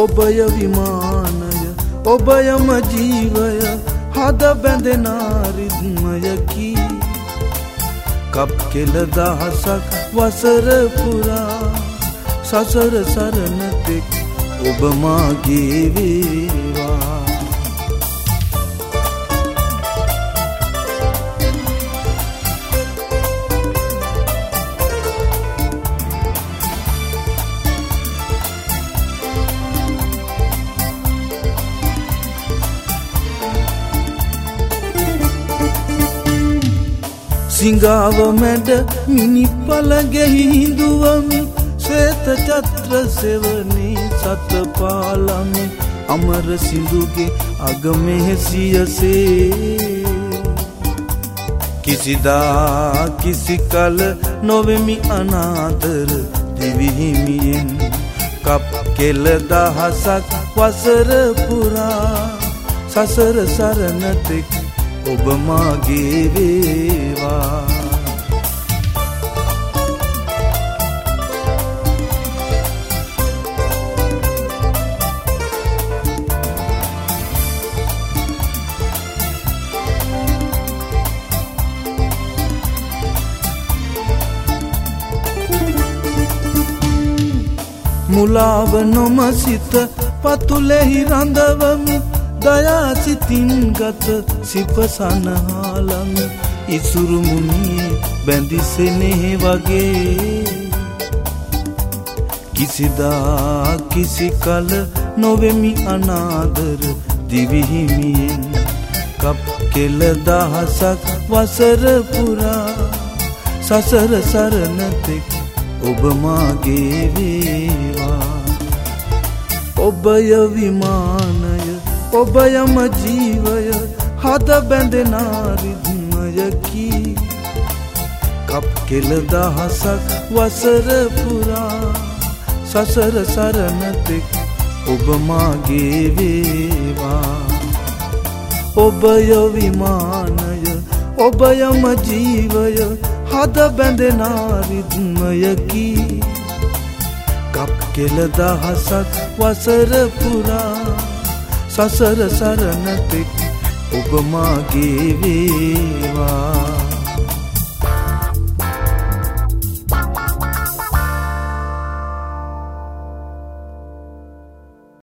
ඔබය විමානය ඔබයම ජීවය හද බැඳෙන රිද්මයකි කප් කෙල දහසක් වසර පුරා සසර සරණ තෙක් ඔබ මාගේ වේවා සිංගාව මැඩ මිනිපලගෙහි හිඳුවමි ශ්වේත චත්‍ර සෙවනේ සත පාලමි අමර සිඳුගේ අගමෙහි සියසේ කිසිදා කිසි කල නොවෙමි අනාදර දිවිහිමියෙන් කප් කෙල දහසක් වසර පුරා සසර සරණ තෙක් ඔබ මාගේ වේවා මුලාව නොම සිත පතුලෙහි රඳවමි දයා සිතින් ගත සිපසනහාලමි ඉසුරු මුනියේ බැඳිසෙනේ වගේ කිසිදා කිසි කල නොවෙමි අනාදර දිවිහිමියෙන් කප් කෙල දහසක් වසර පුරා සසර සරණ තෙක් ඔබ මාගේ වේවා ඔබය විමානය ඔබයම ජීවය හද බැඳෙන රිද්මයකි කප් කෙල දහසක් වසර පුරා සසර සරණ තෙක් ඔබ මාගේ වේවා ඔබය විමානය ඔබයම ජීවය හද බැඳෙන රිද්මයකි කප් කෙල දහසක් වසර පුරා සසර සරණ තෙක් ඔබ මාගේ වේවා